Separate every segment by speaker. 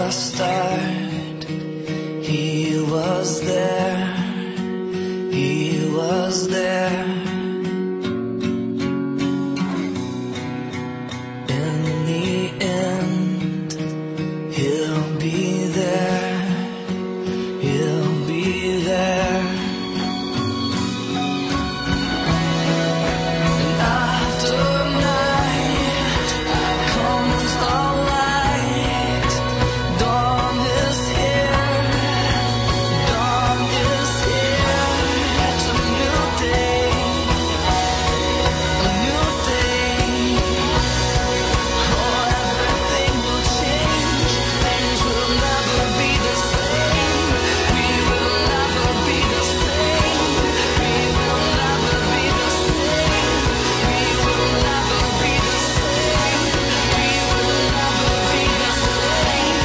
Speaker 1: the start. He was there. He was there. In the end, he'll be there. He'll be there. And after night comes the light. Dawn is here. Dawn is here. It's a new day. A new day. Oh, everything will change. Things will never be the same. We will never be the same. We will never be the same. We will never be the same. We will never be the same.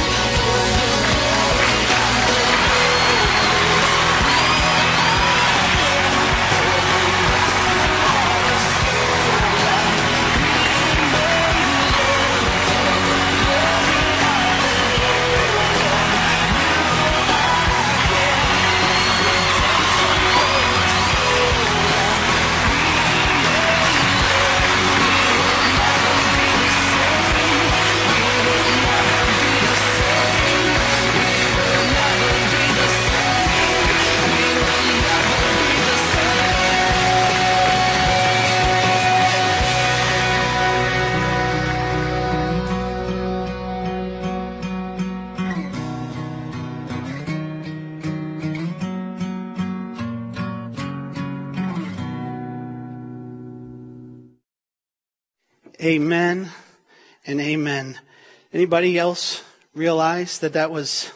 Speaker 2: Amen and amen. Anybody else realize that that was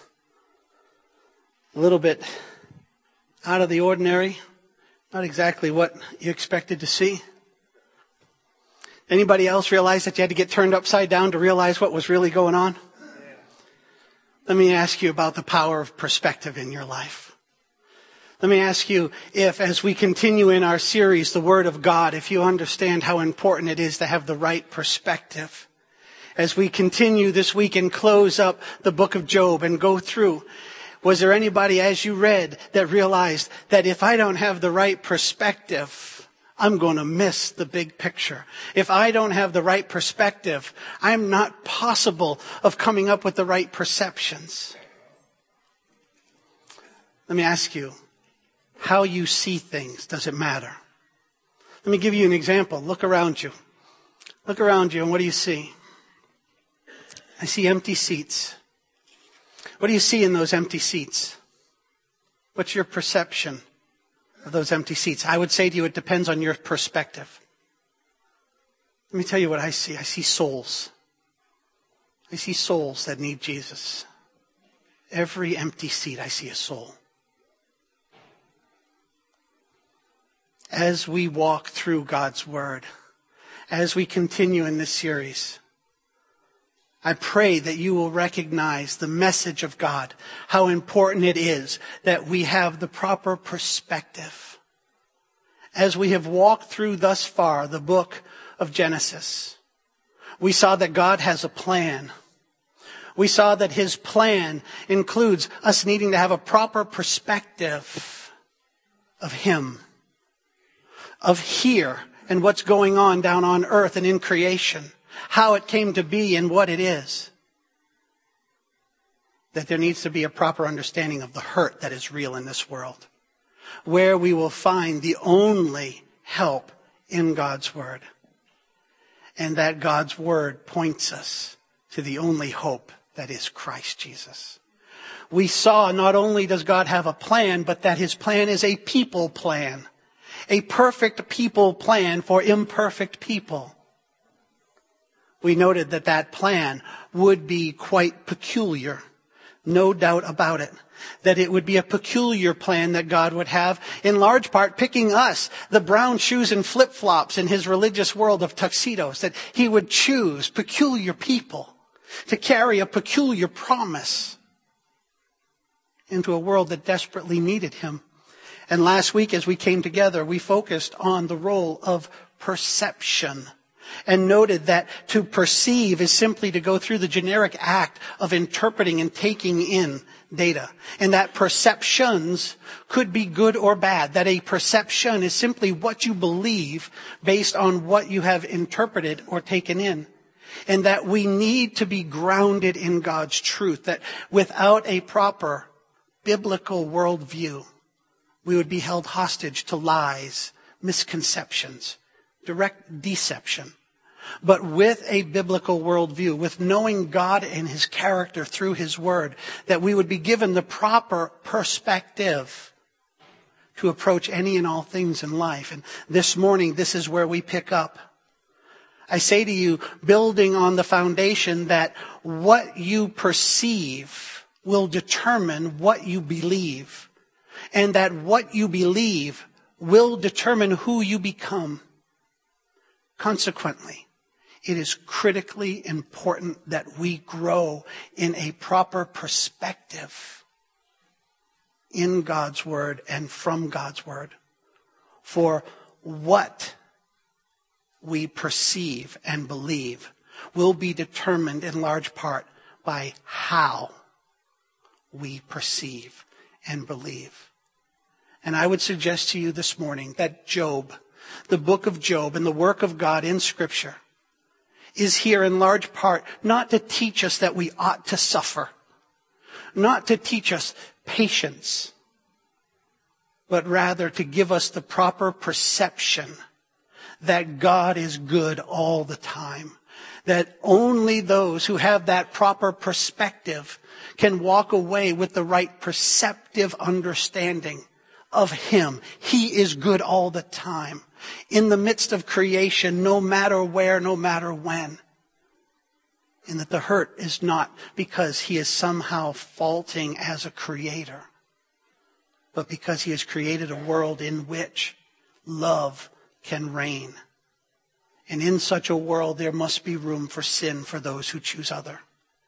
Speaker 2: a little bit out of the ordinary? Not exactly what you expected to see? Anybody else realize that you had to get turned upside down to realize what was really going on? Let me ask you about the power of perspective in your life. Let me ask you if, as we continue in our series, The Word of God, if you understand how important it is to have the right perspective. As we continue this week and close up the book of Job and go through, was there anybody as you read that realized that if I don't have the right perspective, I'm going to miss the big picture? If I don't have the right perspective, I'm not possible of coming up with the right perceptions. Let me ask you, how you see things, does it matter? Let me give you an example. Look around you. Look around you and what do you see? I see empty seats. What do you see in those empty seats? What's your perception of those empty seats? I would say to you, it depends on your perspective. Let me tell you what I see. I see souls. I see souls that need Jesus. Every empty seat, I see a soul. As we walk through God's Word, as we continue in this series, I pray that you will recognize the message of God, how important it is that we have the proper perspective. As we have walked through thus far the book of Genesis, we saw that God has a plan. We saw that His plan includes us needing to have a proper perspective of Him, of here and what's going on down on earth and in creation, how it came to be and what it is. That there needs to be a proper understanding of the hurt that is real in this world, where we will find the only help in God's Word, and that God's Word points us to the only hope that is Christ Jesus. We saw not only does God have a plan, but that His plan is a people plan. A perfect people plan for imperfect people. We noted that that plan would be quite peculiar. No doubt about it. That it would be a peculiar plan that God would have, in large part picking us, the brown shoes and flip-flops in His religious world of tuxedos. That He would choose peculiar people to carry a peculiar promise into a world that desperately needed Him. And last week as we came together, we focused on the role of perception. and noted that to perceive is simply to go through the generic act of interpreting and taking in data. And that perceptions could be good or bad. That a perception is simply what you believe based on what you have interpreted or taken in. And that we need to be grounded in God's truth. That without a proper biblical worldview, we would be held hostage to lies, misconceptions, direct deception. But with a biblical worldview, with knowing God and His character through His Word, that we would be given the proper perspective to approach any and all things in life. And this morning, this is where we pick up. I say to you, building on the foundation that what you perceive will determine what you believe, and that what you believe will determine who you become. Consequently, it is critically important that we grow in a proper perspective in God's Word and from God's Word. For what we perceive and believe will be determined in large part by how we perceive and believe. And I would suggest to you this morning that Job, the book of Job and the work of God in Scripture, is here in large part not to teach us that we ought to suffer, not to teach us patience, but rather to give us the proper perception that God is good all the time. That only those who have that proper perspective can walk away with the right perceptive understanding of Him. He is good all the time. In the midst of creation, no matter where, no matter when. And that the hurt is not because He is somehow faulting as a creator, but because He has created a world in which love can reign. And in such a world, there must be room for sin for those who choose other.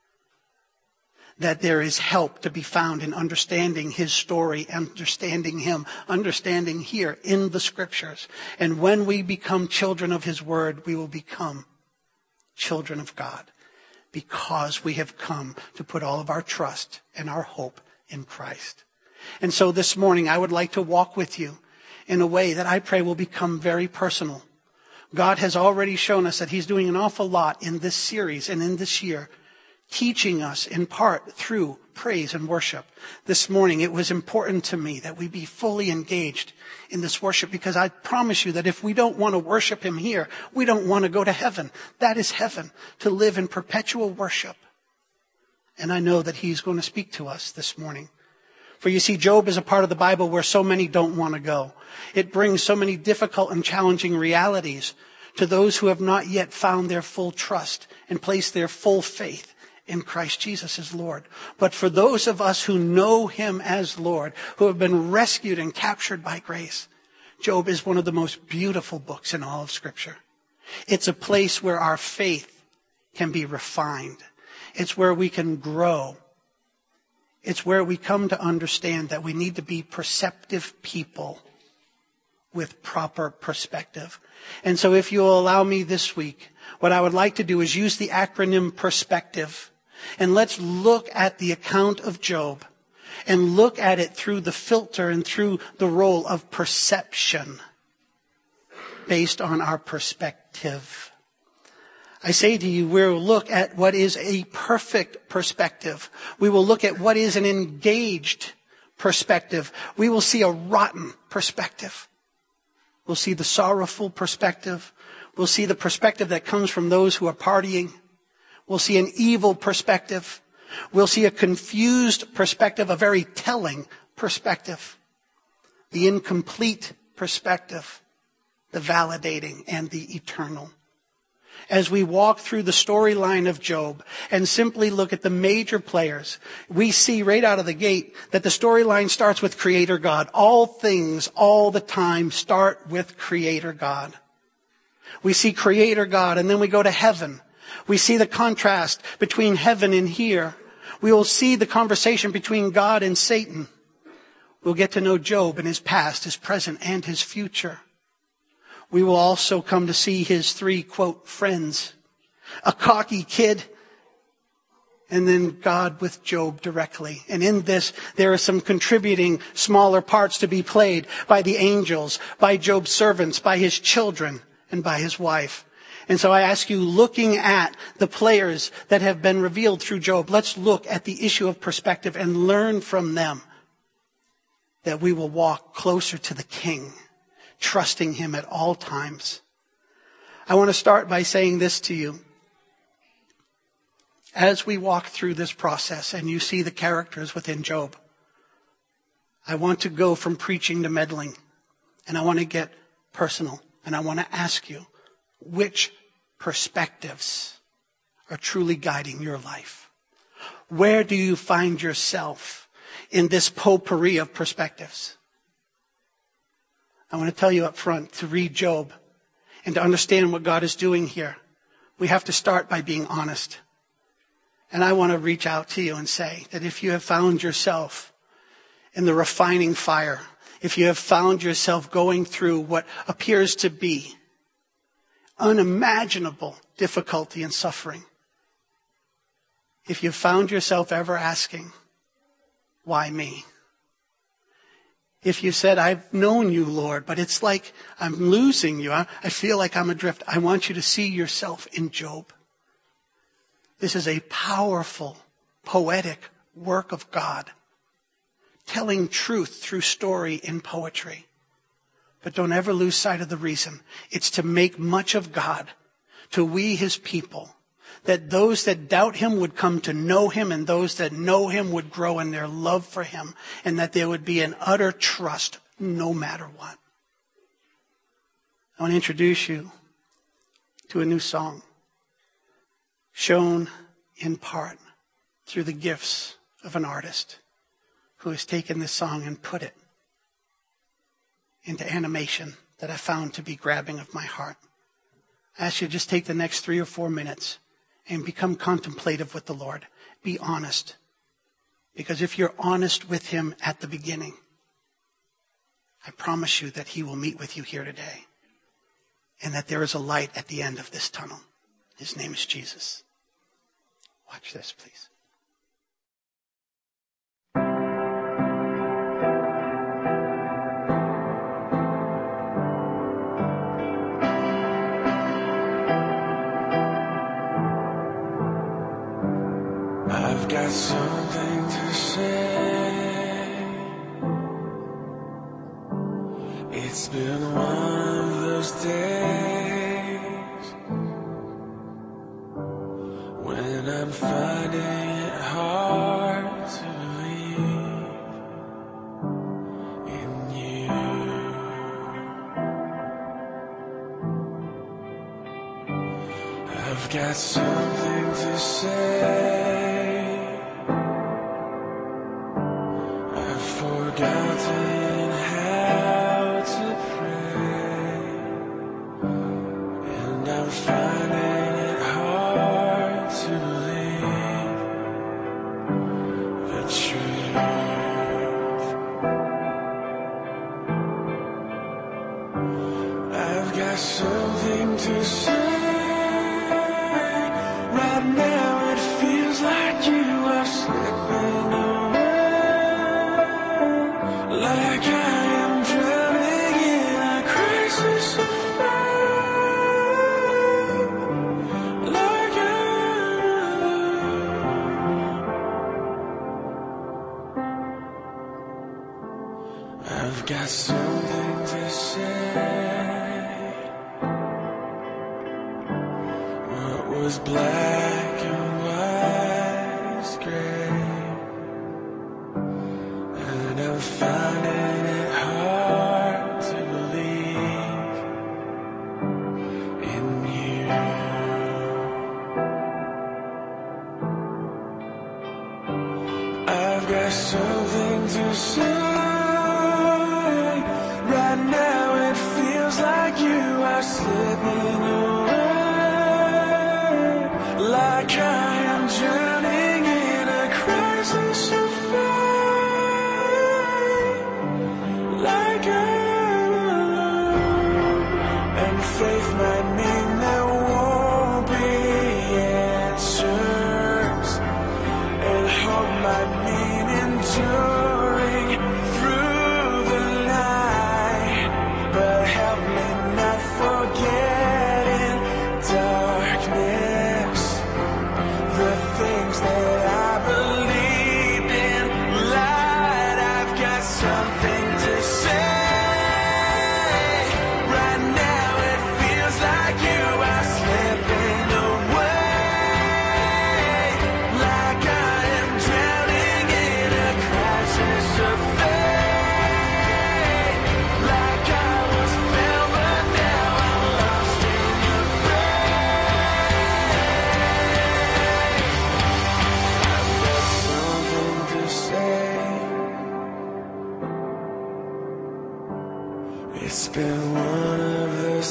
Speaker 2: That there is help to be found in understanding His story, understanding Him, understanding here in the Scriptures. And when we become children of His Word, we will become children of God, because we have come to put all of our trust and our hope in Christ. And so this morning, I would like to walk with you in a way that I pray will become very personal. God has already shown us that He's doing an awful lot in this series and in this year, teaching us in part through praise and worship. This morning, it was important to me that we be fully engaged in this worship, because I promise you that if we don't want to worship Him here, we don't want to go to heaven. That is heaven, to live in perpetual worship. And I know that He's going to speak to us this morning. For you see, Job is a part of the Bible where so many don't want to go. It brings so many difficult and challenging realities to those who have not yet found their full trust and placed their full faith in Christ Jesus as Lord. But for those of us who know Him as Lord, who have been rescued and captured by grace, Job is one of the most beautiful books in all of Scripture. It's a place where our faith can be refined. It's where we can grow. It's where we come to understand that we need to be perceptive people with proper perspective. And so if you'll allow me this week, what I would like to do is use the acronym perspective. And let's look at the account of Job and look at it through the filter and through the role of perception based on our perspective. I say to you, we'll look at what is a perfect perspective. We will look at what is an engaged perspective. We will see a rotten perspective. We'll see the sorrowful perspective. We'll see the perspective that comes from those who are partying. We'll see an evil perspective. We'll see a confused perspective, a very telling perspective. The incomplete perspective, the validating, and the eternal. As we walk through the storyline of Job and simply look at the major players, we see right out of the gate that the storyline starts with Creator God. All things, all the time, start with Creator God. We see Creator God, and then we go to heaven. We see the contrast between heaven and here. We will see the conversation between God and Satan. We'll get to know Job and his past, his present, and his future. We will also come to see his three, quote, friends. A cocky kid, and then God with Job directly. And in this, there are some contributing smaller parts to be played by the angels, by Job's servants, by his children, and by his wife. And so I ask you, looking at the players that have been revealed through Job, let's look at the issue of perspective and learn from them that we will walk closer to the King, trusting him at all times. I want to start by saying this to you. As we walk through this process and you see the characters within Job, I want to go from preaching to meddling, and I want to get personal, and I want to ask you, which perspectives are truly guiding your life? Where do you find yourself in this potpourri of perspectives? I want to tell you up front, to read Job and to understand what God is doing here, we have to start by being honest. And I want to reach out to you and say that if you have found yourself in the refining fire, if you have found yourself going through what appears to be unimaginable difficulty and suffering, if you've found yourself ever asking, why me? If you said, I've known you, Lord, but it's like I'm losing you. I feel like I'm adrift. I want you to see yourself in Job. This is a powerful, poetic work of God, telling truth through story in poetry. But don't ever lose sight of the reason. It's to make much of God, to we his people, that those that doubt him would come to know him, and those that know him would grow in their love for him, and that there would be an utter trust no matter what. I want to introduce you to a new song, shown in part through the gifts of an artist who has taken this song and put it into animation that I found to be grabbing of my heart. I ask you to just take the next 3 or 4 minutes and become contemplative with the Lord. Be honest. Because if you're honest with him at the beginning, I promise you that he will meet with you here today, and that there is a light at the end of this tunnel. His name is Jesus. Watch this, please.
Speaker 1: I've got something to say. It's been one of those days when I'm finding it hard to believe in you. I've got something to say. Forgotten how to pray, and I'm finding it hard to believe the truth. I've got something to say. Right now it feels like you are slipping away. Like I am drowning in a crisis of faith. Like I'm alone. I've got something to say. What was black and white is gray. And I'm finding it hard to believe in you. I've got something to say. Right now it feels like you are slipping away. Like I am drowning in a crisis of faith. Like I'm alone,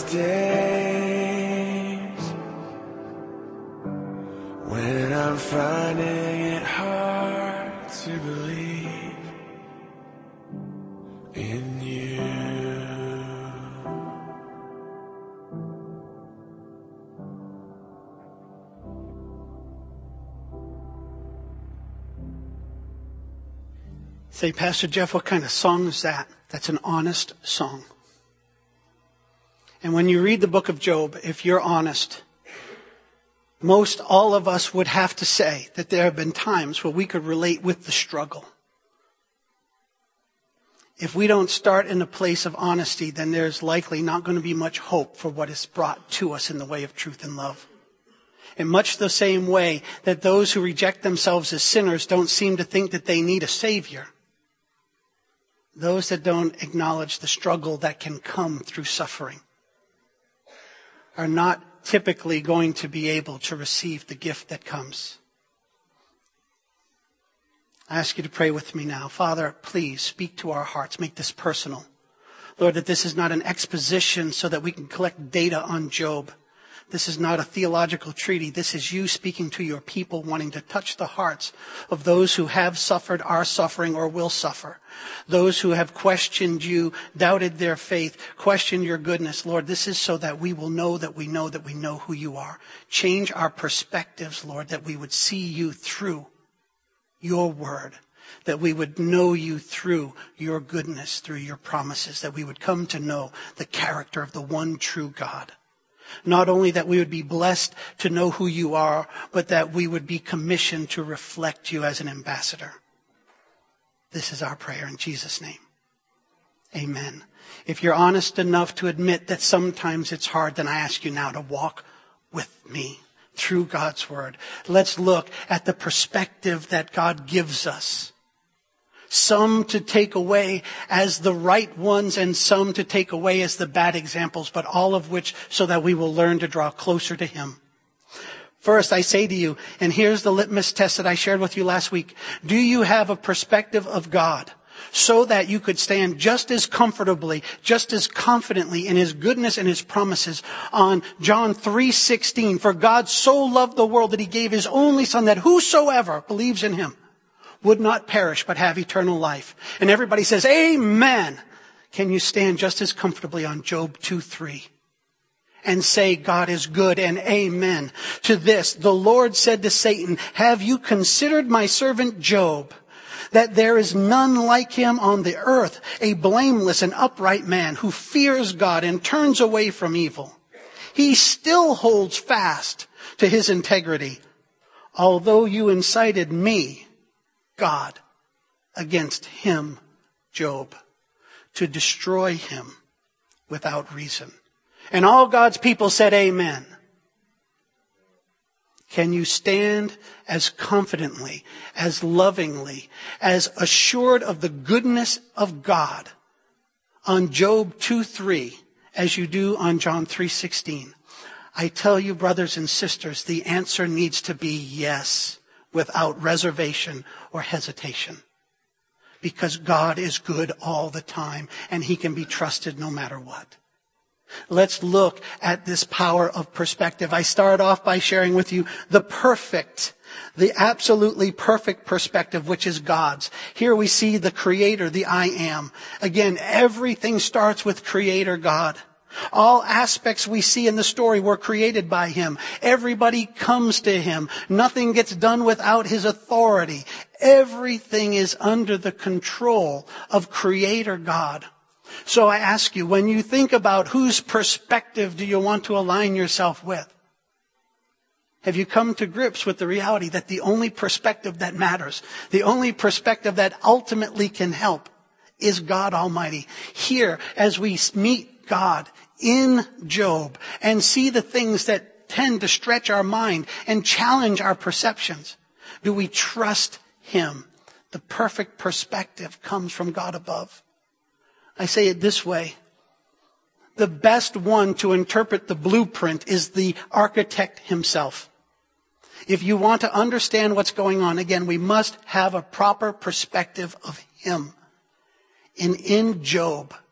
Speaker 3: days when I'm finding it hard to believe in you.
Speaker 2: Say, Pastor Jeff, what kind of song is that? That's an honest song. And when you read the book of Job, if you're honest, most all of us would have to say that there have been times where we could relate with the struggle. If we don't start in a place of honesty, then there's likely not going to be much hope for what is brought to us in the way of truth and love. In much the same way that those who reject themselves as sinners don't seem to think that they need a savior, those that don't acknowledge the struggle that can come through suffering are not typically going to be able to receive the gift that comes. I ask you to pray with me now. Father, please speak to our hearts. Make this personal. Lord, that this is not an exposition so that we can collect data on Job. This is not a theological treaty. This is you speaking to your people, wanting to touch the hearts of those who have suffered, are suffering, or will suffer. Those who have questioned you, doubted their faith, questioned your goodness. Lord, this is so that we will know that we know that we know who you are. Change our perspectives, Lord, that we would see you through your word, that we would know you through your goodness, through your promises, that we would come to know the character of the one true God. Not only that we would be blessed to know who you are, but that we would be commissioned to reflect you as an ambassador. This is our prayer in Jesus' name. Amen. If you're honest enough to admit that sometimes it's hard, then I ask you now to walk with me through God's word. Let's look at the perspective that God gives us. Some to take away as the right ones and some to take away as the bad examples, but all of which so that we will learn to draw closer to him. First, I say to you, and here's the litmus test that I shared with you last week. Do you have a perspective of God so that you could stand just as comfortably, just as confidently in his goodness and his promises on John 3:16? For God so loved the world that he gave his only son, that whosoever believes in him would not perish but have eternal life. And everybody says, amen. Can you stand just as comfortably on Job 2:3 and say God is good and amen to this? The Lord said to Satan, have you considered my servant Job, that there is none like him on the earth, a blameless and upright man who fears God and turns away from evil? He still holds fast to his integrity, although you incited me, God, against him, Job, to destroy him without reason. And all God's people said amen. Can you stand as confidently, as lovingly, as assured of the goodness of God on Job 2:3 as you do on John 3:16? I tell you, brothers and sisters, the answer needs to be yes, without reservation or hesitation. Because God is good all the time and he can be trusted no matter what. Let's look at this power of perspective. I start off by sharing with you the absolutely perfect perspective, which is God's. Here we see the Creator, the I Am. Again, everything starts with Creator God. All aspects we see in the story were created by him. Everybody comes to him. Nothing gets done without his authority. Everything is under the control of Creator God. So I ask you, when you think about whose perspective do you want to align yourself with? Have you come to grips with the reality that the only perspective that matters, the only perspective that ultimately can help, is God Almighty? Here, as we meet God in Job and see the things that tend to stretch our mind and challenge our perceptions, do we trust him? The perfect perspective comes from God above. I say it this way. The best one to interpret the blueprint is the architect himself. If you want to understand what's going on, again, we must have a proper perspective of him. And in Job,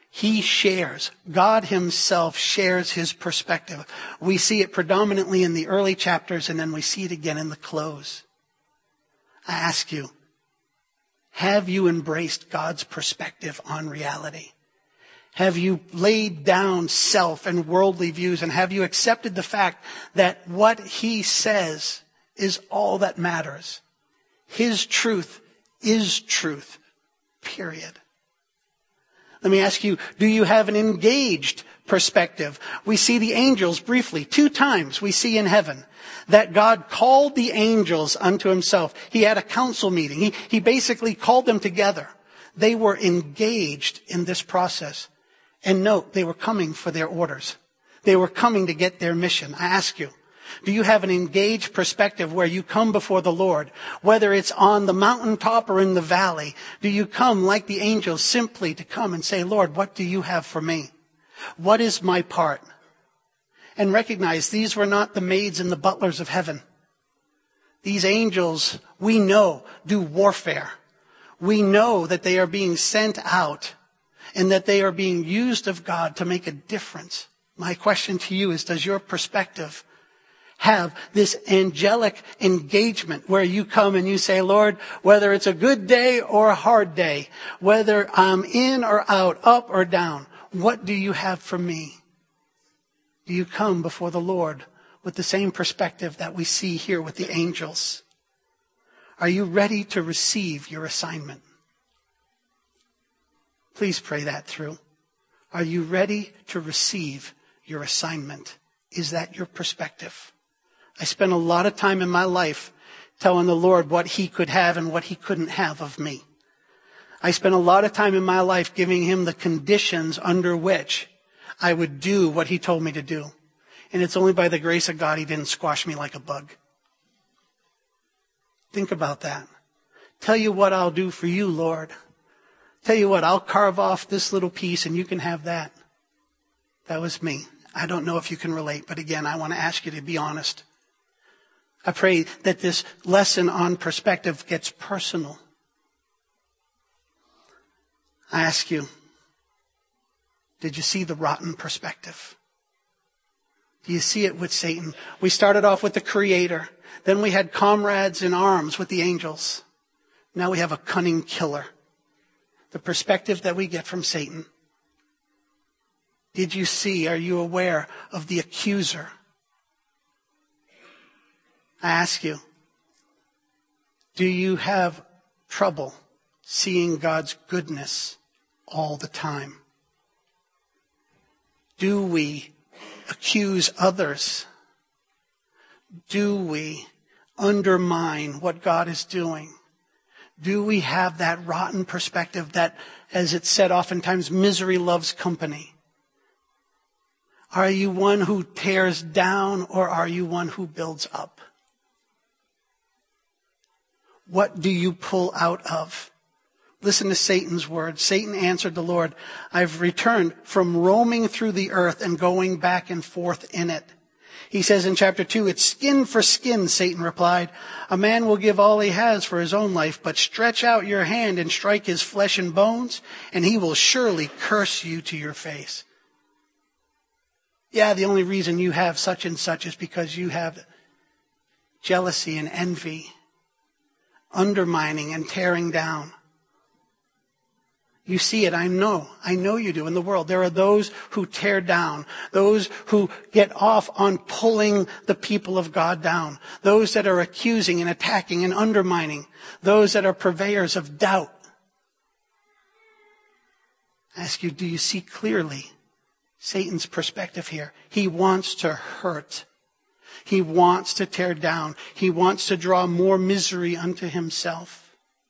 Speaker 2: He shares. God himself shares his perspective. We see it predominantly in the early chapters, and then we see it again in the close. I ask you, have you embraced God's perspective on reality? Have you laid down self and worldly views, and have you accepted the fact that what he says is all that matters? His truth is truth, period. Let me ask you, do you have an engaged perspective? We see the angels briefly, 2 times we see in heaven that God called the angels unto himself. He had a council meeting. He basically called them together. They were engaged in this process. And note, they were coming for their orders. They were coming to get their mission. I ask you, do you have an engaged perspective where you come before the Lord? Whether it's on the mountaintop or in the valley, do you come like the angels simply to come and say, Lord, what do you have for me? What is my part? And recognize these were not the maids and the butlers of heaven. These angels, we know, do warfare. We know that they are being sent out and that they are being used of God to make a difference. My question to you is, does your perspective have this angelic engagement where you come and you say, Lord, whether it's a good day or a hard day, whether I'm in or out, up or down, what do you have for me? Do you come before the Lord with the same perspective that we see here with the angels? Are you ready to receive your assignment? Please pray that through. Are you ready to receive your assignment? Is that your perspective? I spent a lot of time in my life telling the Lord what he could have and what he couldn't have of me. I spent a lot of time in my life giving him the conditions under which I would do what he told me to do. And it's only by the grace of God he didn't squash me like a bug. Think about that. Tell you what I'll do for you, Lord. Tell you what, I'll carve off this little piece and you can have that. That was me. I don't know if you can relate, but again, I want to ask you to be honest. I pray that this lesson on perspective gets personal. I ask you, did you see the rotten perspective? Do you see it with Satan? We started off with the Creator. Then we had comrades in arms with the angels. Now we have a cunning killer. The perspective that we get from Satan. Did you see, are you aware of the accuser? I ask you, do you have trouble seeing God's goodness all the time? Do we accuse others? Do we undermine what God is doing? Do we have that rotten perspective that, as it's said oftentimes, misery loves company? Are you one who tears down or are you one who builds up? What do you pull out of? Listen to Satan's words. Satan answered the Lord, I've returned from roaming through the earth and going back and forth in it. He says in chapter 2, it's skin for skin, Satan replied. A man will give all he has for his own life, but stretch out your hand and strike his flesh and bones, and he will surely curse you to your face. Yeah, the only reason you have such and such is because you have jealousy and envy, undermining and tearing down. You see it, I know you do in the world. There are those who tear down, those who get off on pulling the people of God down, those that are accusing and attacking and undermining, those that are purveyors of doubt. I ask you, do you see clearly Satan's perspective here? He wants to hurt. He wants to tear down. He wants to draw more misery unto himself.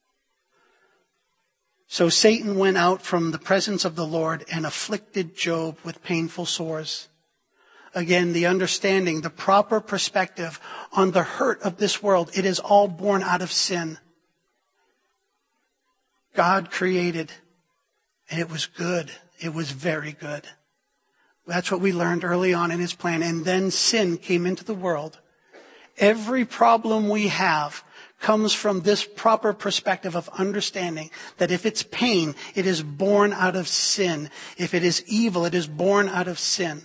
Speaker 2: So Satan went out from the presence of the Lord and afflicted Job with painful sores. Again, the understanding, the proper perspective on the hurt of this world. It is all born out of sin. God created, and it was good. It was very good. That's what we learned early on in his plan. And then sin came into the world. Every problem we have comes from this proper perspective of understanding that if it's pain, it is born out of sin. If it is evil, it is born out of sin.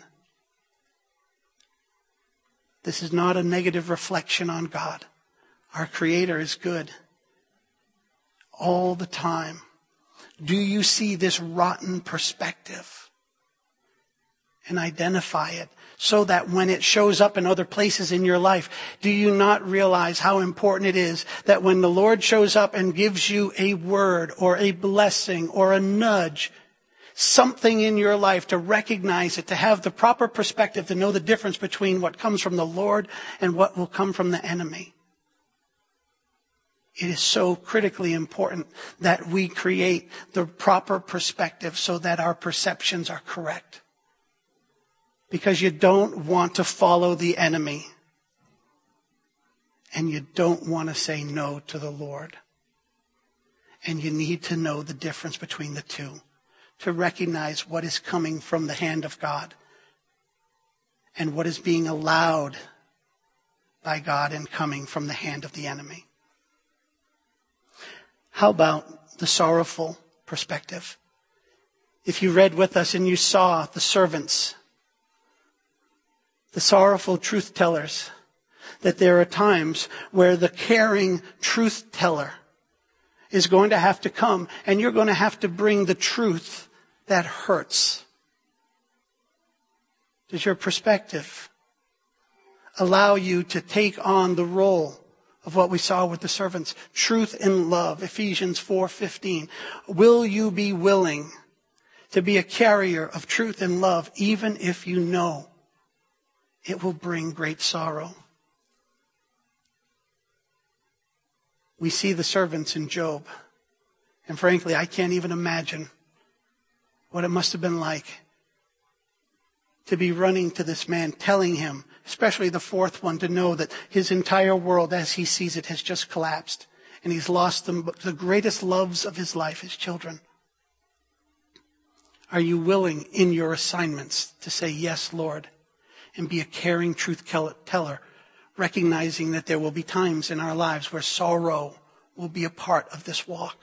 Speaker 2: This is not a negative reflection on God. Our Creator is good all the time. Do you see this rotten perspective and identify it so that when it shows up in other places in your life, do you not realize how important it is that when the Lord shows up and gives you a word or a blessing or a nudge, something in your life, to recognize it, to have the proper perspective, to know the difference between what comes from the Lord and what will come from the enemy? It is so critically important that we create the proper perspective so that our perceptions are correct. Because you don't want to follow the enemy. And you don't want to say no to the Lord. And you need to know the difference between the two. To recognize what is coming from the hand of God. And what is being allowed by God and coming from the hand of the enemy. How about the sorrowful perspective? If you read with us and you saw the servants, the sorrowful truth tellers, that there are times where the caring truth teller is going to have to come and you're going to have to bring the truth that hurts. Does your perspective allow you to take on the role of what we saw with the servants? Truth in love, Ephesians 4:15. Will you be willing to be a carrier of truth and love even if you know it will bring great sorrow? We see the servants in Job. And frankly, I can't even imagine what it must have been like to be running to this man, telling him, especially the fourth one, to know that his entire world as he sees it has just collapsed. And he's lost the greatest loves of his life, his children. Are you willing in your assignments to say, yes, Lord, and be a caring truth teller, recognizing that there will be times in our lives where sorrow will be a part of this walk?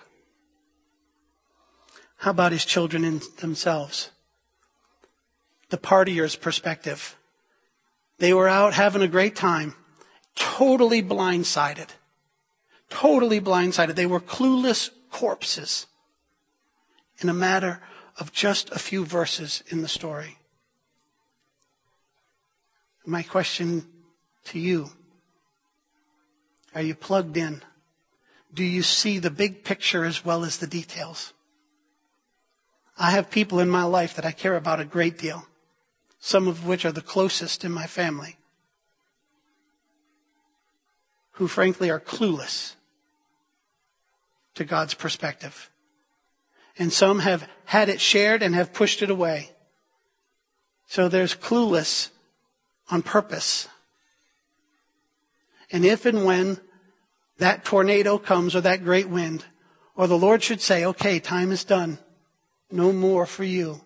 Speaker 2: How about his children in themselves? The partier's perspective. They were out having a great time, totally blindsided. Totally blindsided. They were clueless corpses in a matter of just a few verses in the story. My question to you, are you plugged in? Do you see the big picture as well as the details? I have people in my life that I care about a great deal, some of which are the closest in my family, who frankly are clueless to God's perspective. And some have had it shared and have pushed it away. So there's clueless on purpose. And if and when that tornado comes or that great wind, or the Lord should say, okay, time is done, no more for you,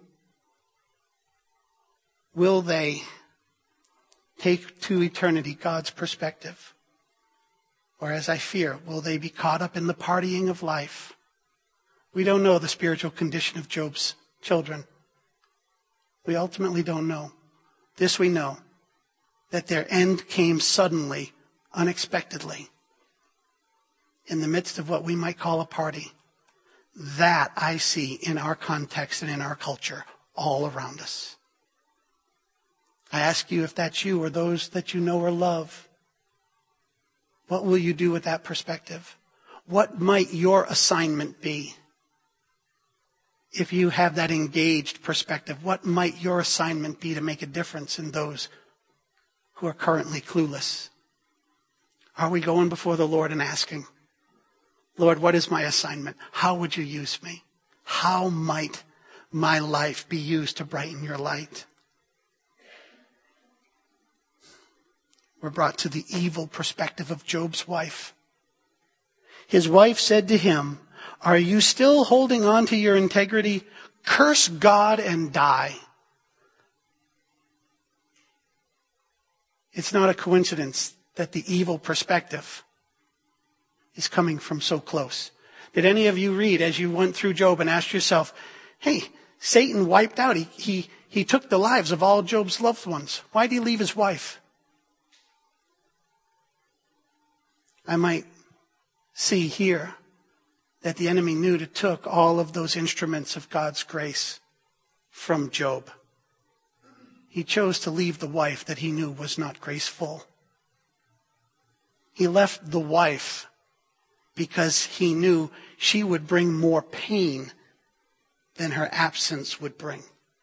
Speaker 2: will they take to eternity God's perspective? Or as I fear, will they be caught up in the partying of life? We don't know the spiritual condition of Job's children. We ultimately don't know. This we know, that their end came suddenly, unexpectedly, in the midst of what we might call a party. That I see in our context and in our culture all around us. I ask you if that's you or those that you know or love. What will you do with that perspective? What might your assignment be? If you have that engaged perspective, what might your assignment be to make a difference in those who are currently clueless? Are we going before the Lord and asking, Lord, what is my assignment? How would you use me? How might my life be used to brighten your light? We're brought to the evil perspective of Job's wife. His wife said to him, are you still holding on to your integrity? Curse God and die. It's not a coincidence that the evil perspective is coming from so close. Did any of you read as you went through Job and asked yourself, hey, Satan wiped out. He took the lives of all Job's loved ones. Why did he leave his wife? I might see here that the enemy knew to took all of those instruments of God's grace from Job. He chose to leave the wife that he knew was not graceful. He left the wife because he knew she would bring more pain than her absence would bring.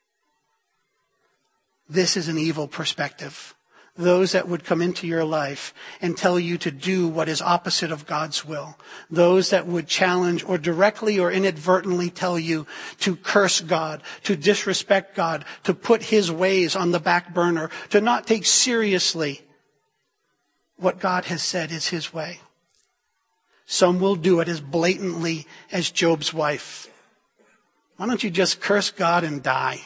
Speaker 2: This is an evil perspective. Those that would come into your life and tell you to do what is opposite of God's will. Those that would challenge or directly or inadvertently tell you to curse God, to disrespect God, to put his ways on the back burner, to not take seriously what God has said is his way. Some will do it as blatantly as Job's wife. Why don't you just curse God and die?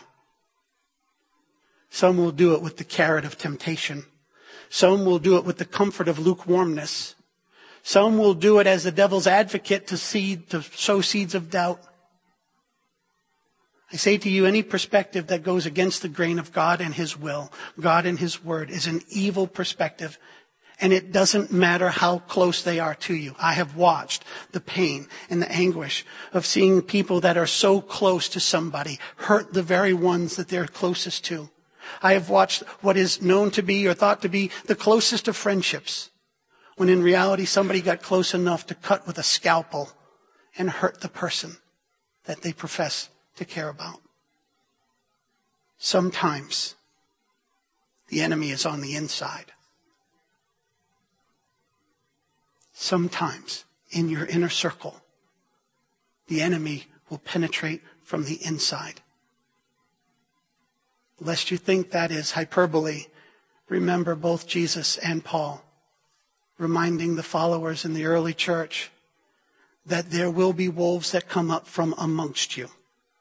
Speaker 2: Some will do it with the carrot of temptation. Some will do it with the comfort of lukewarmness. Some will do it as the devil's advocate to sow seeds of doubt. I say to you, any perspective that goes against the grain of God and his will, God and his word, is an evil perspective. And it doesn't matter how close they are to you. I have watched the pain and the anguish of seeing people that are so close to somebody hurt the very ones that they're closest to. I have watched what is known to be or thought to be the closest of friendships, when in reality somebody got close enough to cut with a scalpel and hurt the person that they profess to care about. Sometimes the enemy is on the inside. Sometimes in your inner circle, the enemy will penetrate from the inside. Lest you think that is hyperbole, remember both Jesus and Paul reminding the followers in the early church that there will be wolves that come up from amongst you.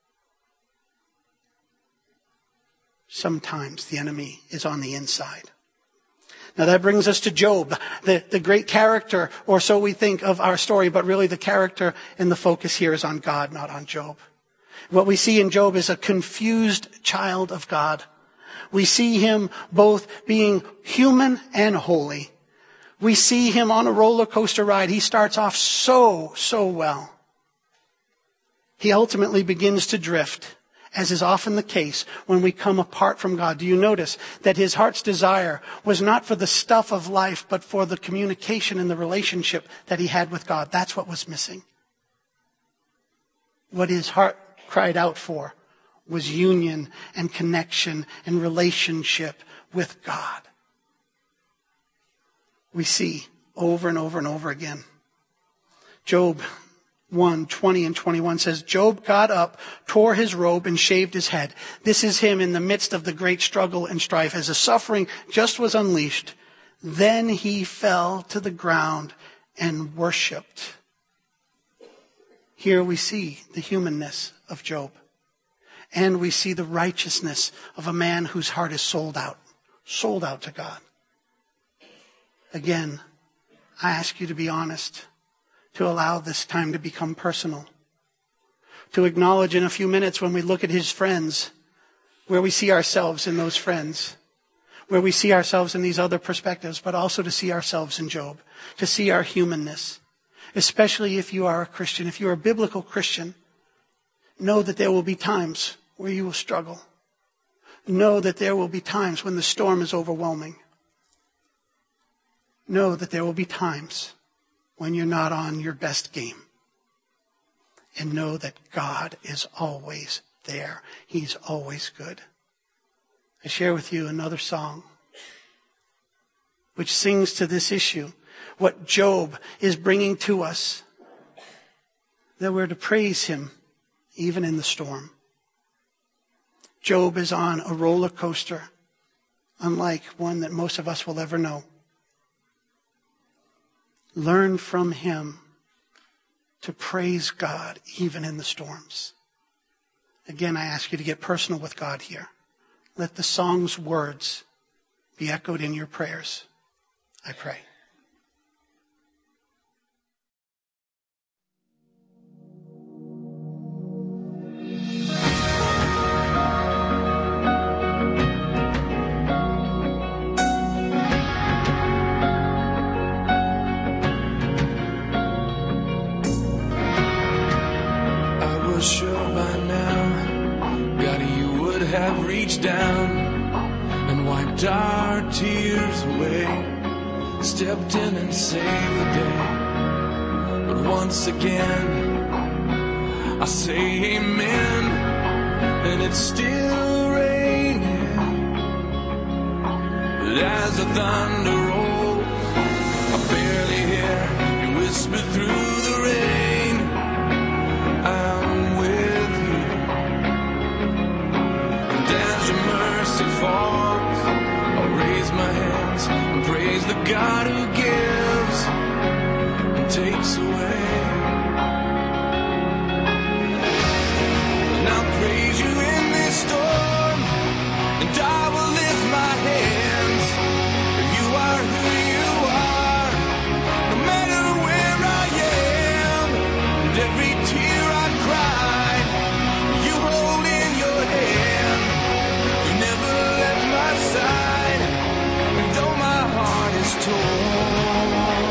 Speaker 2: Sometimes the enemy is on the inside. Now that brings us to Job, the great character, or so we think of our story, but really the character and the focus here is on God, not on Job. What we see in Job is a confused child of God. We see him both being human and holy. We see him on a roller coaster ride. He starts off so well. He ultimately begins to drift, as is often the case when we come apart from God. Do you notice that his heart's desire was not for the stuff of life, but for the communication and the relationship that he had with God? That's what was missing. What his heart cried out for was union and connection and relationship with God. We see over and over and over again. Job 1:20 and 21 says, Job got up, tore his robe, and shaved his head. This is him in the midst of the great struggle and strife. As the suffering just was unleashed, then he fell to the ground and worshipped. Here we see the humanness of Job. And we see the righteousness of a man whose heart is sold out to God. Again, I ask you to be honest, to allow this time to become personal, to acknowledge in a few minutes when we look at his friends, where we see ourselves in those friends, where we see ourselves in these other perspectives, but also to see ourselves in Job, to see our humanness. Especially if you are a Christian, if you're a biblical Christian, know that there will be times where you will struggle. Know that there will be times when the storm is overwhelming. Know that there will be times when you're not on your best game. And know that God is always there. He's always good. I share with you another song which sings to this issue, what Job is bringing to us, that we're to praise him even in the storm. Job is on a roller coaster, unlike one that most of us will ever know. Learn from him to praise God even in the storms. Again, I ask you to get personal with God here. Let the song's words be echoed in your prayers. I pray.
Speaker 3: wiped our tears away, stepped in and saved the day. But once again, I say amen, and it's still raining. But as the thunder rolls, I barely hear you whisper through the rain, I'm with you. And as your mercy falls, I'll raise my hands and praise the God who gives and takes away. And I'll praise you in this storm, and I will lift my hands, for you are who you are, no matter where I am. And every tear I cry, you hold in your hand. You never left my side, and though my heart is torn,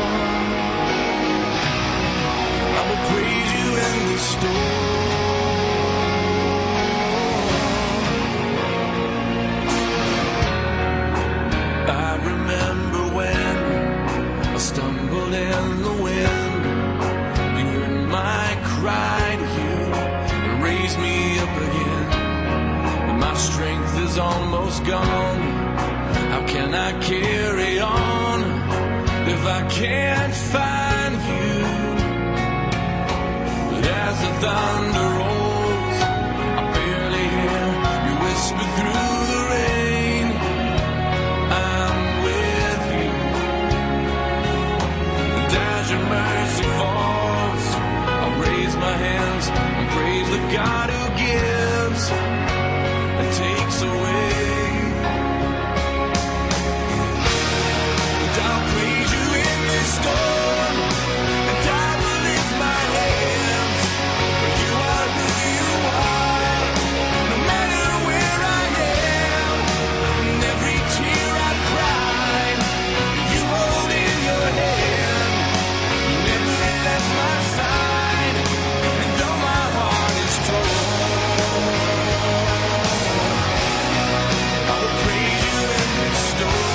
Speaker 3: I will praise you in the storm. I remember when I stumbled in the wind. You heard my cry to you and raised me up again. When my strength is almost gone, how can I carry on if I can't find you? But as the thunder rolls, I barely hear you whisper through the rain, I'm with you. And as your mercy falls, I'll raise my hands and praise the God who gives and takes away. And I'll praise you in this storm, and I will lift my hands, for you are who you are, no matter where I am. And every tear I cry, you hold in your hand. You never left my side, and though my heart is torn, I will praise you in this storm.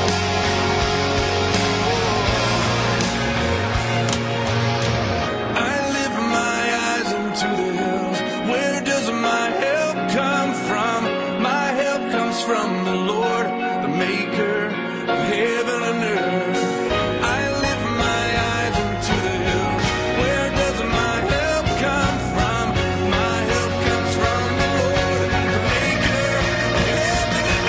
Speaker 3: I lift my eyes into the hills. Where does my help come from? My help comes from the Lord, the maker of heaven and earth. I lift my eyes into the hills. Where does my help come from? My help comes from the Lord, the maker of heaven and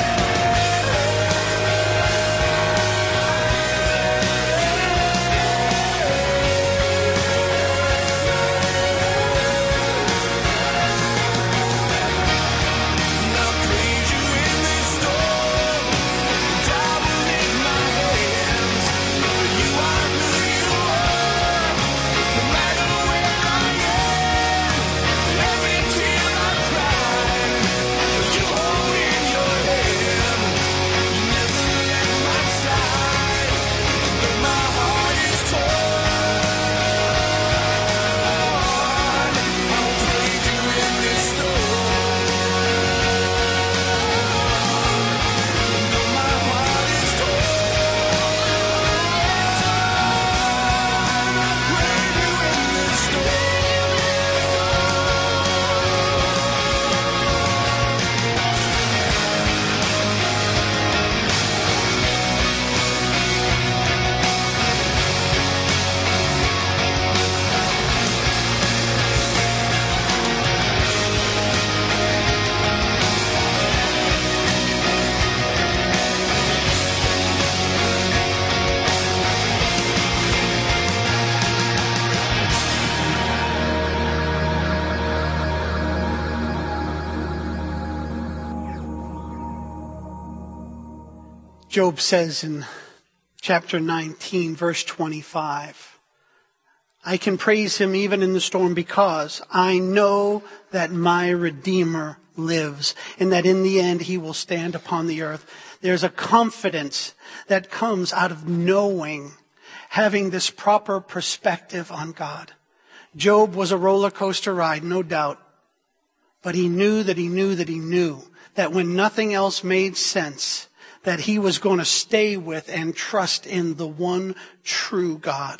Speaker 3: And I'll praise you in this storm, and I will lift my hands, for you are who you are, no matter where I am. And every tear I cry, you hold in your hand. You never left my side, and though my heart is torn, I'll praise you in this storm. And though my heart is torn, I'll praise you in this
Speaker 2: Job says in chapter 19, verse 25, I can praise him even in the storm because I know that my Redeemer lives and that in the end he will stand upon the earth. There's a confidence that comes out of knowing, having this proper perspective on God. Job was a roller coaster ride, no doubt. But he knew that he knew that he knew that when nothing else made sense, that he was going to stay with and trust in the one true God.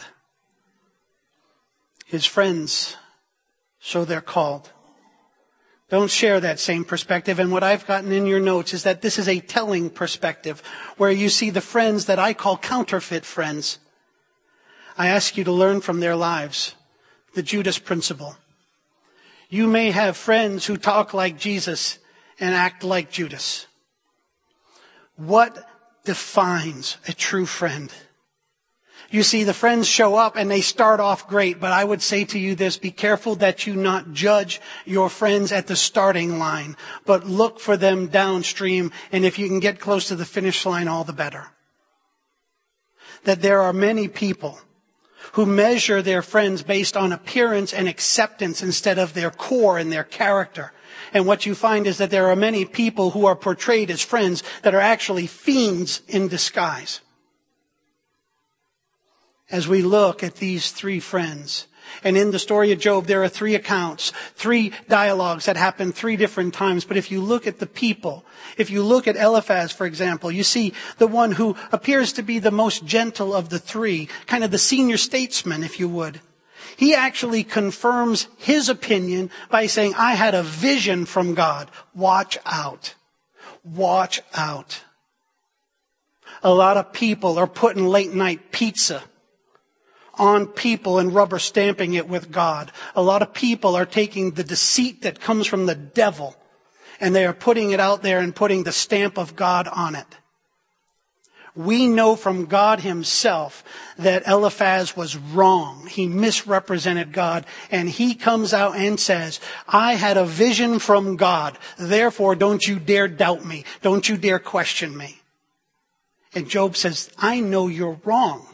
Speaker 2: His friends, so they're called, don't share that same perspective. And what I've gotten in your notes is that this is a telling perspective where you see the friends that I call counterfeit friends. I ask you to learn from their lives the Judas principle. You may have friends who talk like Jesus and act like Judas. What defines a true friend? You see, the friends show up and they start off great, but I would say to you this, be careful that you not judge your friends at the starting line, but look for them downstream, and if you can get close to the finish line, all the better. That there are many people who measure their friends based on appearance and acceptance instead of their core and their character. And what you find is that there are many people who are portrayed as friends that are actually fiends in disguise. As we look at these three friends, and in the story of Job, there are three accounts, three dialogues that happen three different times. But if you look at the people, if you look at Eliphaz, for example, you see the one who appears to be the most gentle of the three, kind of the senior statesman, if you would. He actually confirms his opinion by saying, I had a vision from God. Watch out. Watch out. A lot of people are putting late night pizza on people and rubber stamping it with God. A lot of people are taking the deceit that comes from the devil and they are putting it out there and putting the stamp of God on it. We know from God himself that Eliphaz was wrong. He misrepresented God, and he comes out and says, I had a vision from God. Therefore, don't you dare doubt me. Don't you dare question me. And Job says, I know you're wrong.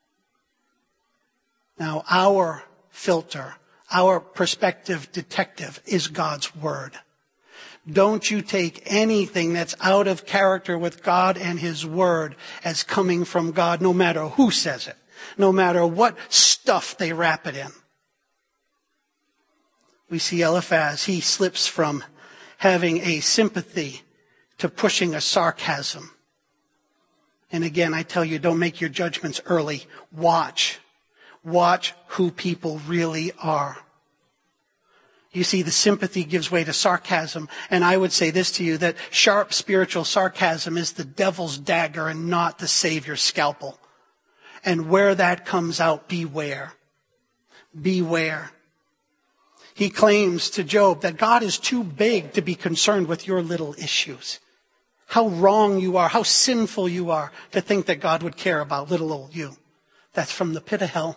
Speaker 2: Now, our filter, our perspective detective is God's word. Don't you take anything that's out of character with God and his word as coming from God, no matter who says it, no matter what stuff they wrap it in. We see Eliphaz, he slips from having a sympathy to pushing a sarcasm. And again, I tell you, don't make your judgments early. Watch who people really are. You see, the sympathy gives way to sarcasm. And I would say this to you, that sharp spiritual sarcasm is the devil's dagger and not the Savior's scalpel. And where that comes out, beware. Beware. He claims to Job that God is too big to be concerned with your little issues. How wrong you are, how sinful you are to think that God would care about little old you. That's from the pit of hell.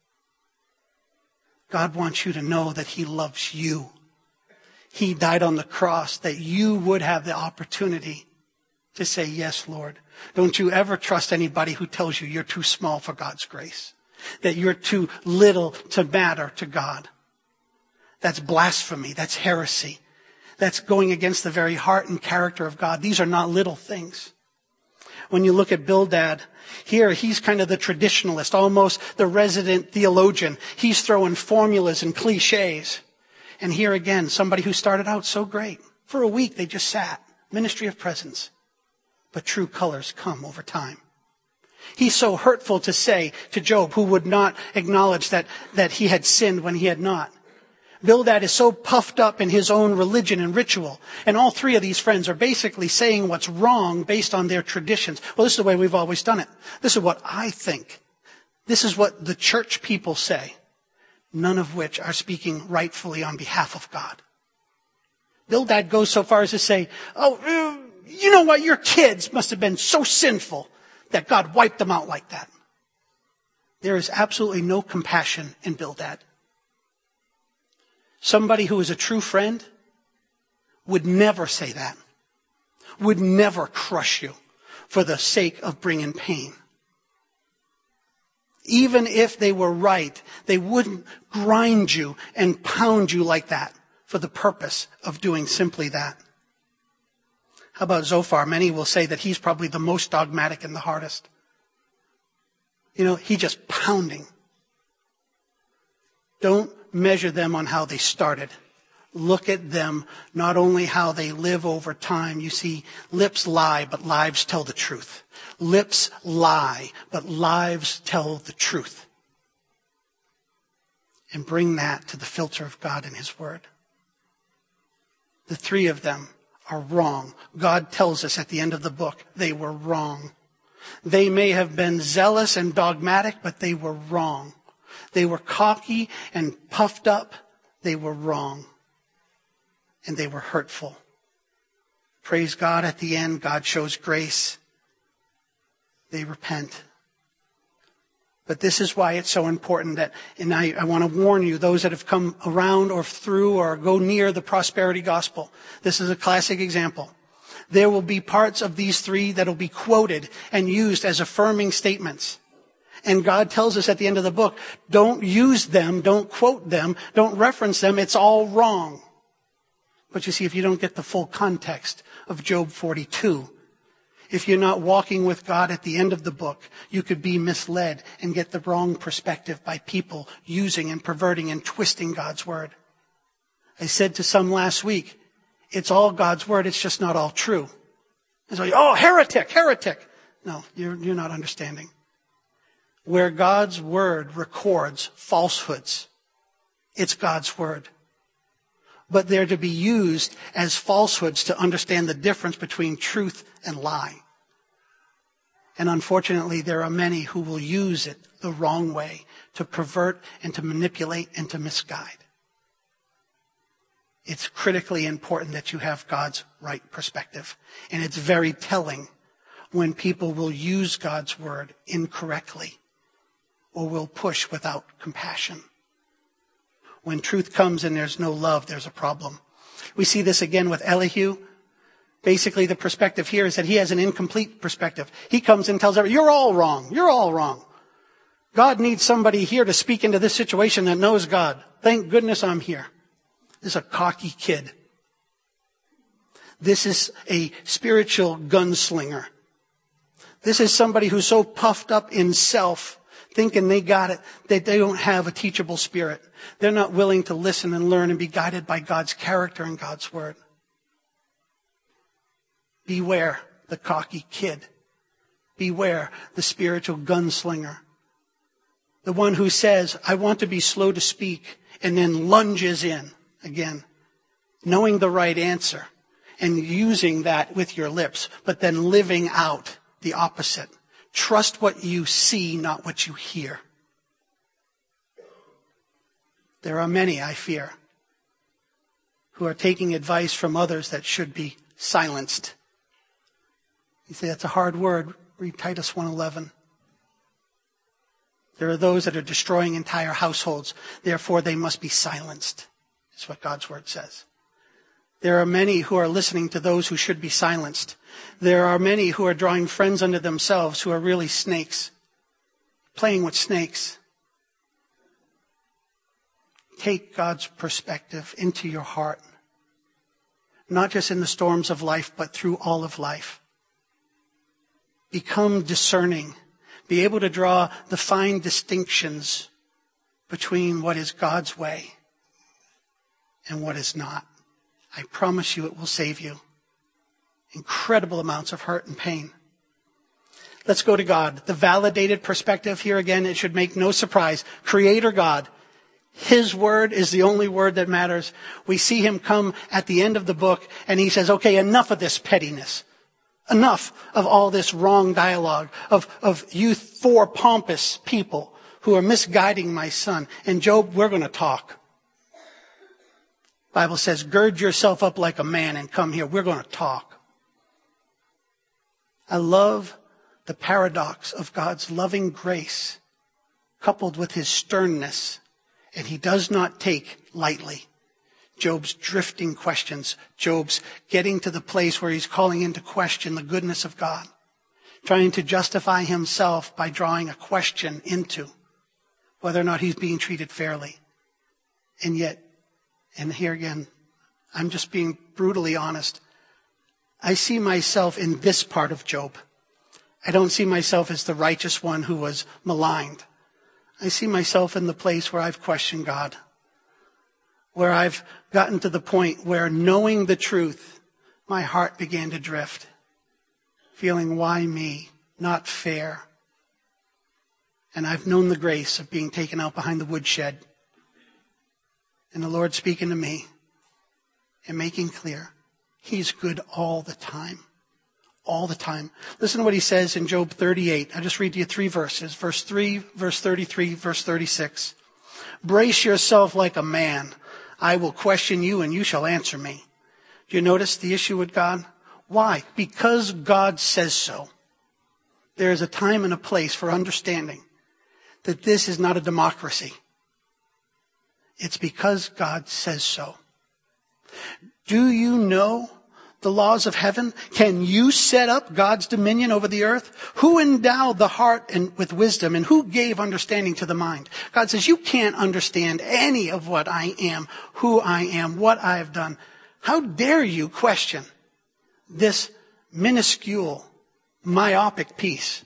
Speaker 2: God wants you to know that he loves you. He died on the cross that you would have the opportunity to say, yes, Lord. Don't you ever trust anybody who tells you you're too small for God's grace, that you're too little to matter to God. That's blasphemy. That's heresy. That's going against the very heart and character of God. These are not little things. When you look at Bildad, here he's kind of the traditionalist, almost the resident theologian. He's throwing formulas and cliches. And here again, somebody who started out so great. For a week they just sat. Ministry of presence. But true colors come over time. He's so hurtful to say to Job, who would not acknowledge that he had sinned when he had not. Bildad is so puffed up in his own religion and ritual. And all three of these friends are basically saying what's wrong based on their traditions. Well, this is the way we've always done it. This is what I think. This is what the church people say. None of which are speaking rightfully on behalf of God. Bildad goes so far as to say, you know what? Your kids must have been so sinful that God wiped them out like that. There is absolutely no compassion in Bildad. Somebody who is a true friend would never say that, would never crush you for the sake of bringing pain. Even if they were right, they wouldn't grind you and pound you like that for the purpose of doing simply that. How about Zophar? Many will say that he's probably the most dogmatic and the hardest. He just pounding. Don't measure them on how they started. Look at them, not only how they live over time. You see, lips lie, but lives tell the truth. Lips lie, but lives tell the truth. And bring that to the filter of God and His Word. The three of them are wrong. God tells us at the end of the book, they were wrong. They may have been zealous and dogmatic, but they were wrong. They were cocky and puffed up. They were wrong. And they were hurtful. Praise God, at the end, God shows grace. They repent. But this is why it's so important that, and I want to warn you, those that have come around or through or go near the prosperity gospel. This is a classic example. There will be parts of these three that will be quoted and used as affirming statements. And God tells us at the end of the book, don't use them, don't quote them, don't reference them, it's all wrong. But you see, if you don't get the full context of Job 42, if you're not walking with God at the end of the book, you could be misled and get the wrong perspective by people using and perverting and twisting God's word. I said to some last week, it's all God's word, it's just not all true. It's like, oh, heretic. No, you're not understanding. Where God's word records falsehoods, it's God's word. But they're to be used as falsehoods to understand the difference between truth and lie. And unfortunately, there are many who will use it the wrong way to pervert and to manipulate and to misguide. It's critically important that you have God's right perspective. And it's very telling when people will use God's word incorrectly or will push without compassion. When truth comes and there's no love, there's a problem. We see this again with Elihu. Basically, the perspective here is that he has an incomplete perspective. He comes and tells everyone, you're all wrong. You're all wrong. God needs somebody here to speak into this situation that knows God. Thank goodness I'm here. This is a cocky kid. This is a spiritual gunslinger. This is somebody who's so puffed up in self, thinking they got it, that they don't have a teachable spirit. They're not willing to listen and learn and be guided by God's character and God's word. Beware the cocky kid. Beware the spiritual gunslinger. The one who says, I want to be slow to speak, and then lunges in again, knowing the right answer and using that with your lips, but then living out the opposite. Trust what you see, not what you hear. There are many, I fear, who are taking advice from others that should be silenced. You say, that's a hard word. Read Titus 1:11. There are those that are destroying entire households. Therefore, they must be silenced. That's what God's word says. There are many who are listening to those who should be silenced. There are many who are drawing friends unto themselves who are really snakes, playing with snakes. Take God's perspective into your heart, not just in the storms of life, but through all of life. Become discerning. Be able to draw the fine distinctions between what is God's way and what is not. I promise you it will save you incredible amounts of hurt and pain. Let's go to God. The validated perspective here again, it should make no surprise. Creator God. His word is the only word that matters. We see him come at the end of the book and he says, okay, enough of this pettiness. Enough of all this wrong dialogue of you four pompous people who are misguiding my son. And Job, we're going to talk. Bible says, gird yourself up like a man and come here. We're going to talk. I love the paradox of God's loving grace coupled with his sternness. And he does not take lightly Job's drifting questions, Job's getting to the place where he's calling into question the goodness of God, trying to justify himself by drawing a question into whether or not he's being treated fairly. And yet, and here again, I'm just being brutally honest, I see myself in this part of Job. I don't see myself as the righteous one who was maligned. I see myself in the place where I've questioned God, where I've gotten to the point where, knowing the truth, my heart began to drift, feeling, why me? Not fair. And I've known the grace of being taken out behind the woodshed, and the Lord speaking to me and making clear He's good all the time. All the time. Listen to what He says in Job 38. I'll just read to you 3 verses. Verse 3, verse 33, verse 36. Brace yourself like a man. I will question you and you shall answer me. Do you notice the issue with God? Why? Because God says so. There is a time and a place for understanding that this is not a democracy. It's because God says so. Do you know the laws of heaven? Can you set up God's dominion over the earth? Who endowed the heart with wisdom, and who gave understanding to the mind? God says, you can't understand any of what I am, who I am, what I have done. How dare you question this minuscule, myopic piece?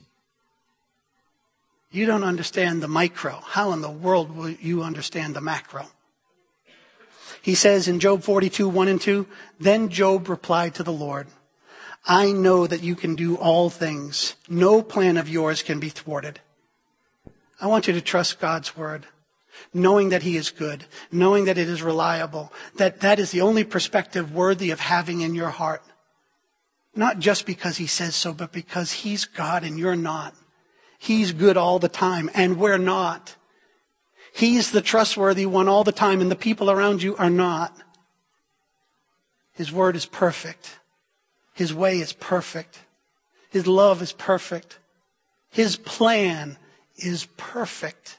Speaker 2: You don't understand the micro. How in the world will you understand the macro? He says in Job 42, 1 and 2, then Job replied to the Lord, I know that you can do all things. No plan of yours can be thwarted. I want you to trust God's word, knowing that He is good, knowing that it is reliable, that is the only perspective worthy of having in your heart. Not just because He says so, but because He's God and you're not. He's good all the time and we're not. He's the trustworthy one all the time and the people around you are not. His word is perfect. His way is perfect. His love is perfect. His plan is perfect.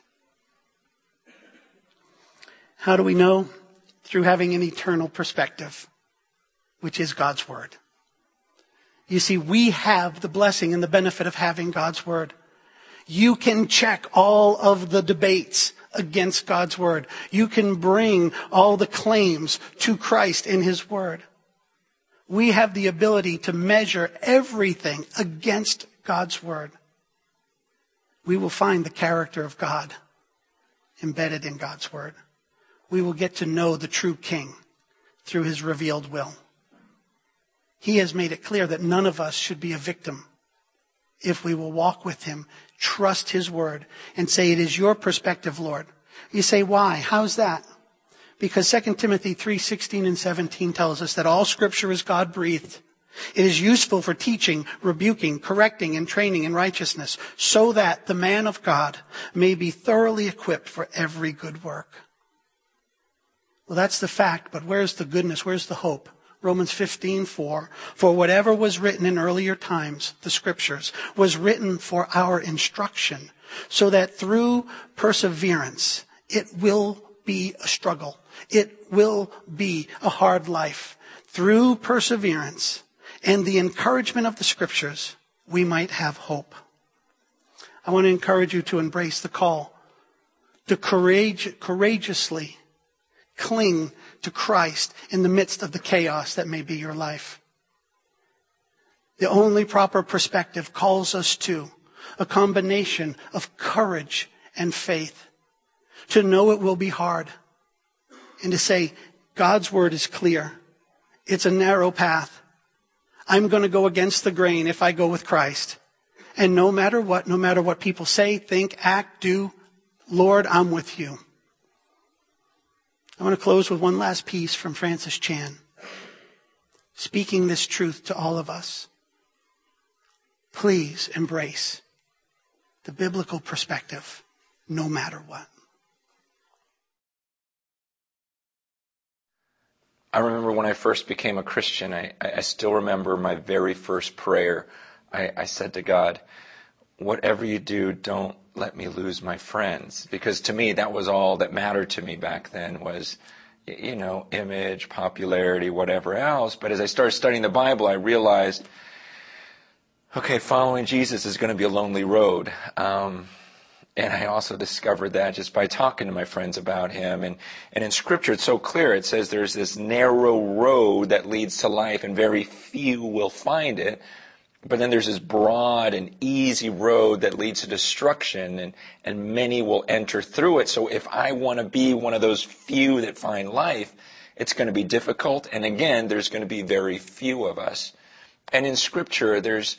Speaker 2: How do we know? Through having an eternal perspective, which is God's word. You see, we have the blessing and the benefit of having God's word. You can check all of the debates against God's word. You can bring all the claims to Christ in His word. We have the ability to measure everything against God's word. We will find the character of God embedded in God's word. We will get to know the true King through His revealed will. He has made it clear that none of us should be a victim if we will walk with Him, trust His word, and say, it is your perspective, Lord. You say, why? How's that? Because 2 Timothy 3:16 and 17 tells us that all Scripture is God-breathed. It is useful for teaching, rebuking, correcting, and training in righteousness, so that the man of God may be thoroughly equipped for every good work. Well, that's the fact, but where's the goodness? Where's the hope? Romans 15:4, for whatever was written in earlier times, the Scriptures, was written for our instruction, so that through perseverance, it will be a struggle. It will be a hard life. Through perseverance and the encouragement of the Scriptures, we might have hope. I want to encourage you to embrace the call to courageously cling to Christ in the midst of the chaos that may be your life. The only proper perspective calls us to a combination of courage and faith. To know it will be hard. And to say, God's word is clear. It's a narrow path. I'm going to go against the grain if I go with Christ. And no matter what people say, think, act, do, Lord, I'm with you. I want to close with one last piece from Francis Chan, speaking this truth to all of us. Please embrace the biblical perspective, no matter what.
Speaker 4: I remember when I first became a Christian, I still remember my very first prayer. I said to God, whatever you do, don't let me lose my friends. Because to me, that was all that mattered to me back then was, image, popularity, whatever else. But as I started studying the Bible, I realized, okay, following Jesus is going to be a lonely road. And I also discovered that just by talking to my friends about Him. And in Scripture, it's so clear. It says there's this narrow road that leads to life, and very few will find it. But then there's this broad and easy road that leads to destruction, and many will enter through it. So if I want to be one of those few that find life, it's going to be difficult. And again, there's going to be very few of us. And in Scripture, there's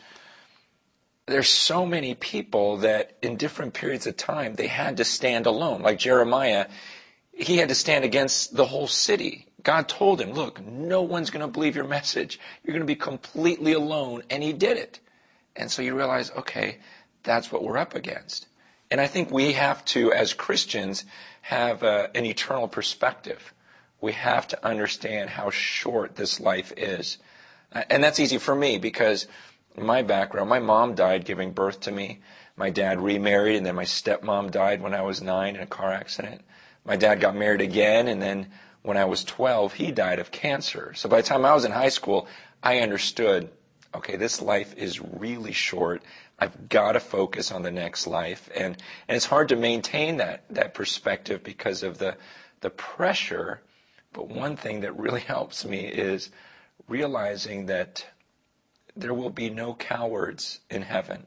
Speaker 4: so many people that in different periods of time, they had to stand alone. Like Jeremiah, he had to stand against the whole city. God told him, look, no one's going to believe your message. You're going to be completely alone. And he did it. And so you realize, okay, that's what we're up against. And I think we have to, as Christians, have an eternal perspective. We have to understand how short this life is. And that's easy for me because my background, my mom died giving birth to me. My dad remarried, and then my stepmom died when I was 9 in a car accident. My dad got married again, and then when I was 12, he died of cancer. So by the time I was in high school, I understood, okay, this life is really short. I've got to focus on the next life. And it's hard to maintain that perspective because of the pressure. But one thing that really helps me is realizing that there will be no cowards in heaven.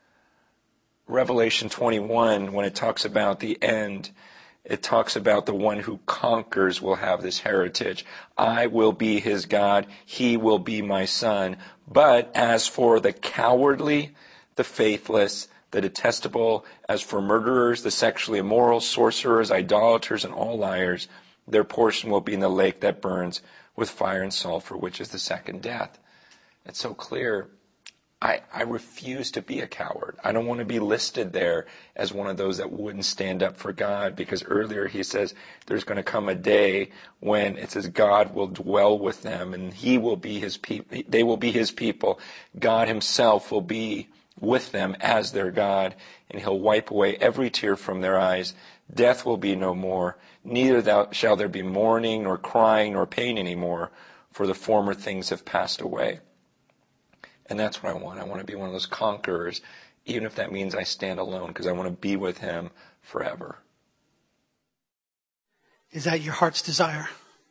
Speaker 4: Revelation 21, when it talks about the end, it talks about the one who conquers will have this heritage. I will be his God. He will be my son. But as for the cowardly, the faithless, the detestable, as for murderers, the sexually immoral, sorcerers, idolaters, and all liars, their portion will be in the lake that burns with fire and sulfur, which is the second death. It's so clear. I refuse to be a coward. I don't want to be listed there as one of those that wouldn't stand up for God, because earlier he says there's going to come a day when it says God will dwell with them and he will be his people. They will be his people. God himself will be with them as their God, and he'll wipe away every tear from their eyes. Death will be no more. Neither shall there be mourning nor crying nor pain anymore, for the former things have passed away. And that's what I want. I want to be one of those conquerors, even if that means I stand alone, because I want to be with him forever.
Speaker 2: Is that your heart's desire?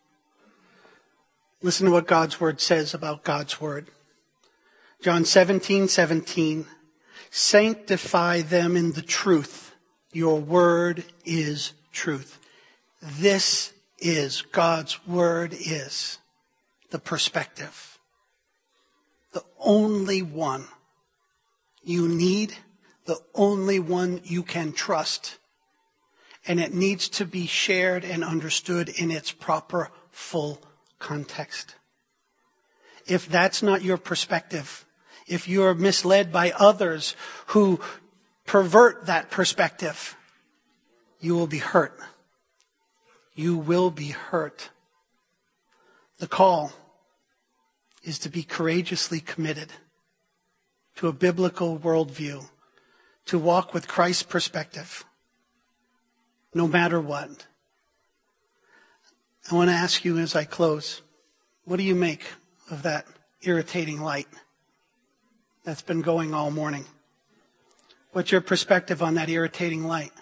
Speaker 2: Listen to what God's word says about God's word. John 17:17. Sanctify them in the truth. Your word is truth. This is God's word is the perspective. The only one you need, the only one you can trust. And it needs to be shared and understood in its proper, full context. If that's not your perspective, if you're misled by others who pervert that perspective, you will be hurt. You will be hurt. The call is to be courageously committed to a biblical worldview, to walk with Christ's perspective, no matter what. I want to ask you as I close, what do you make of that irritating light that's been going all morning? What's your perspective on that irritating light?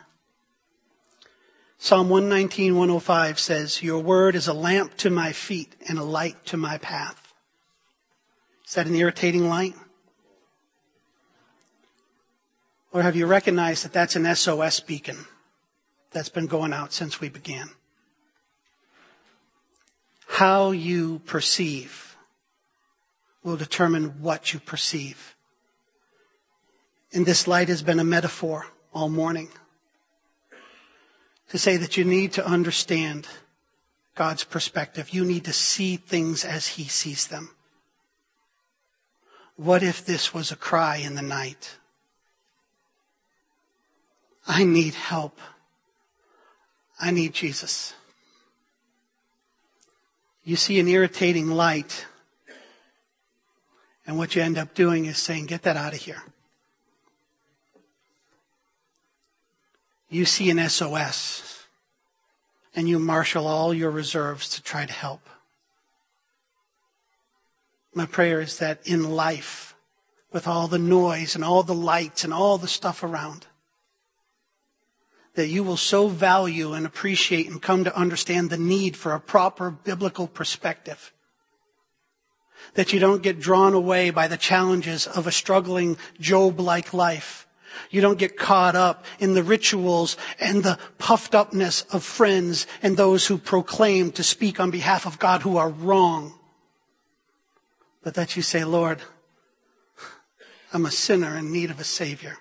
Speaker 2: Psalm 119:105 says, your word is a lamp to my feet and a light to my path. Is that an irritating light? Or have you recognized that that's an SOS beacon that's been going out since we began? How you perceive will determine what you perceive. And this light has been a metaphor all morning to say that you need to understand God's perspective. You need to see things as he sees them. What if this was a cry in the night? I need help. I need Jesus. You see an irritating light, and what you end up doing is saying, get that out of here. You see an SOS, and you marshal all your reserves to try to help. My prayer is that in life, with all the noise and all the lights and all the stuff around, that you will so value and appreciate and come to understand the need for a proper biblical perspective, That you don't get drawn away by the challenges of a struggling Job-like life. You don't get caught up in the rituals and the puffed upness of friends and those who proclaim to speak on behalf of God who are wrong. But that you say, Lord, I'm a sinner in need of a Savior.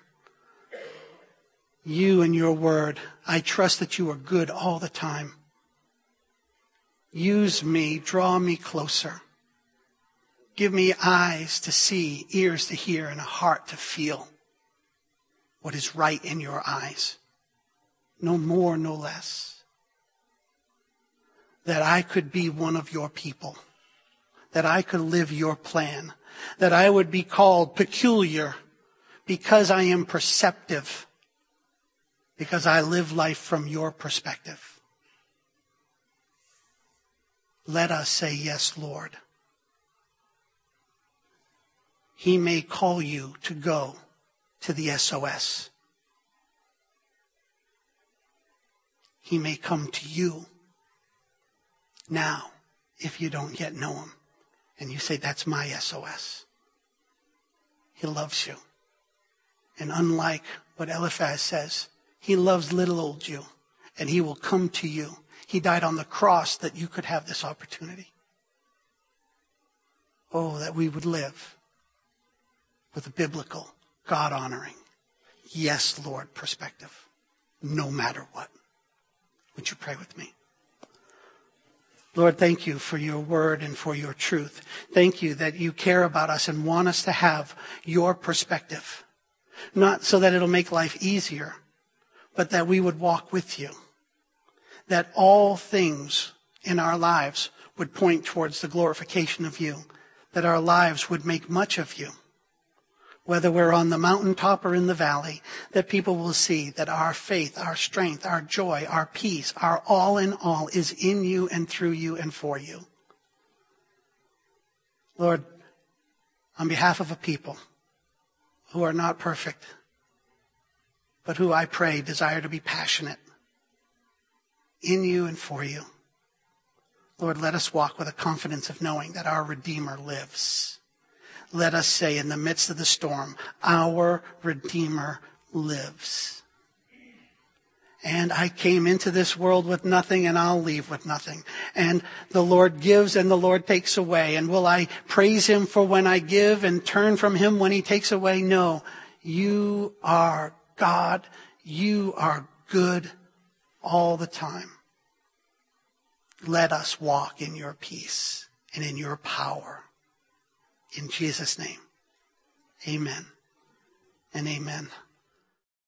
Speaker 2: You and your word, I trust that you are good all the time. Use me, draw me closer. Give me eyes to see, ears to hear, and a heart to feel what is right in your eyes. No more, no less. That I could be one of your people. That I could live your plan. That I would be called peculiar because I am perceptive. Because I live life from your perspective. Let us say, yes, Lord. He may call you to go to the SOS. He may come to you now if you don't yet know him. And you say, that's my SOS. He loves you. And unlike what Eliphaz says, he loves little old you. And he will come to you. He died on the cross that you could have this opportunity. Oh, that we would live with a biblical, God-honoring, yes, Lord perspective, no matter what. Would you pray with me? Lord, thank you for your word and for your truth. Thank you that you care about us and want us to have your perspective. Not so that it'll make life easier, but that we would walk with you. That all things in our lives would point towards the glorification of you. That our lives would make much of you. Whether we're on the mountaintop or in the valley, that people will see that our faith, our strength, our joy, our peace, our all in all is in you and through you and for you. Lord, on behalf of a people who are not perfect, but who I pray desire to be passionate in you and for you, Lord, let us walk with a confidence of knowing that our Redeemer lives. Let us say in the midst of the storm, our Redeemer lives. And I came into this world with nothing and I'll leave with nothing. And the Lord gives and the Lord takes away. And will I praise him for when I give and turn from him when he takes away? No. You are God. You are good all the time. Let us walk in your peace and in your power. In Jesus' name, amen and amen.